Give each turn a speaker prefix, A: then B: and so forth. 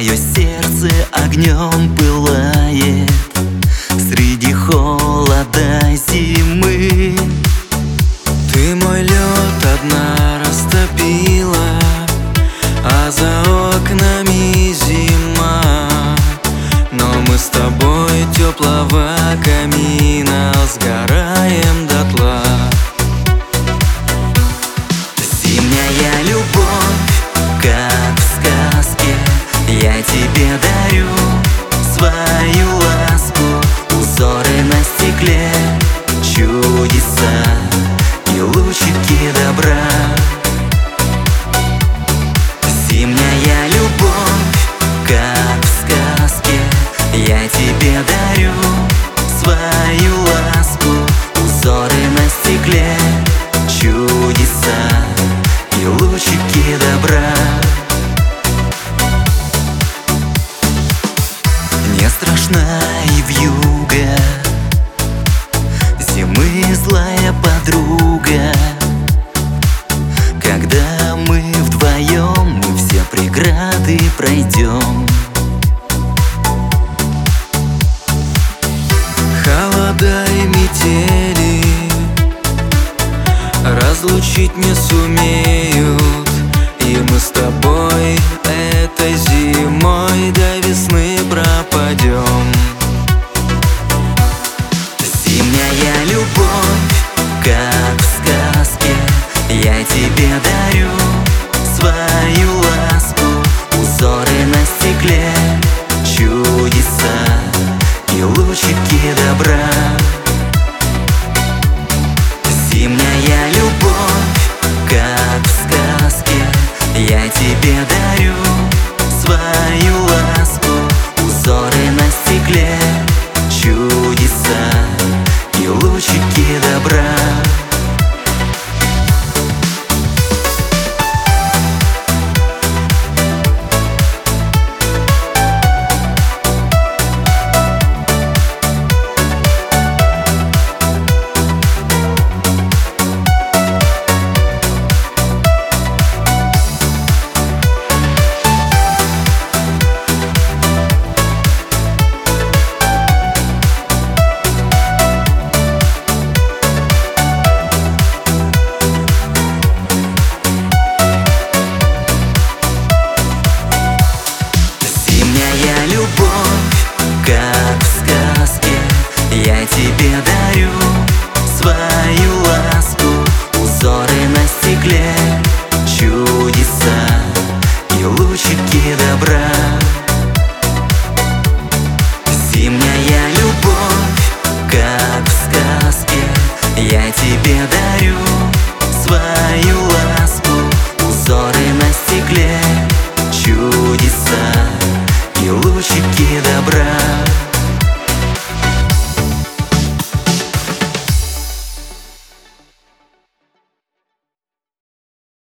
A: Мое сердце огнем пылает среди холода зимы.
B: Ты мой лед одна растопила, а за окнами зима. Но мы с тобой теплого камина сгораем дотла.
A: Зимняя любовь, как в сказке, я тебе дарю свою ласку. Узоры на стекле, чудеса и лучики добра. Зимняя любовь, как в сказке, я тебе дарю свою ласку. Узоры на стекле, чудеса и лучики добра. Не страшна и вьюга зимы, злая подруга. Когда мы вдвоем, мы все преграды пройдем.
B: Холода и метели разлучить не сумеют, и мы с тобой этой зимой до весны пропадем.
A: Зимняя любовь, как в сказке, я тебе дарю свою ласку. Узоры на стекле, чудеса и лучики добра. Зимняя любовь, как в сказке, я тебе дарю свою ласку. Узоры на стекле,